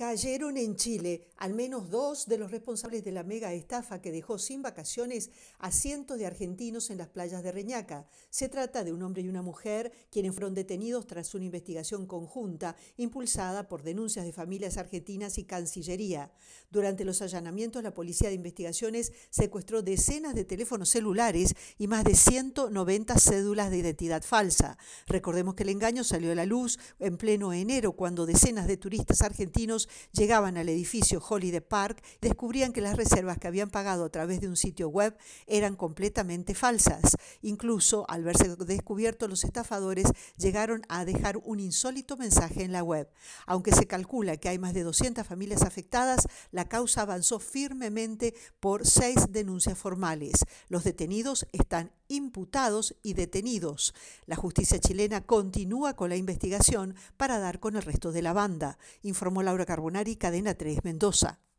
Cayeron en Chile al menos dos de los responsables de la mega estafa que dejó sin vacaciones a cientos de argentinos en las playas de Reñaca. Se trata de un hombre y una mujer quienes fueron detenidos tras una investigación conjunta impulsada por denuncias de familias argentinas y Cancillería. Durante los allanamientos, la Policía de Investigaciones secuestró decenas de teléfonos celulares y más de 190 cédulas de identidad falsa. Recordemos que el engaño salió a la luz en pleno enero, cuando decenas de turistas argentinos llegaban al edificio Holiday Park y descubrían que las reservas que habían pagado a través de un sitio web eran completamente falsas. Incluso, al verse descubierto, los estafadores llegaron a dejar un insólito mensaje en la web. Aunque se calcula que hay más de 200 familias afectadas, la causa avanzó firmemente por 6 denuncias formales. Los detenidos están imputados y detenidos. La justicia chilena continúa con la investigación para dar con el resto de la banda, informó Laura Carbonari, Cadena 3, Mendoza.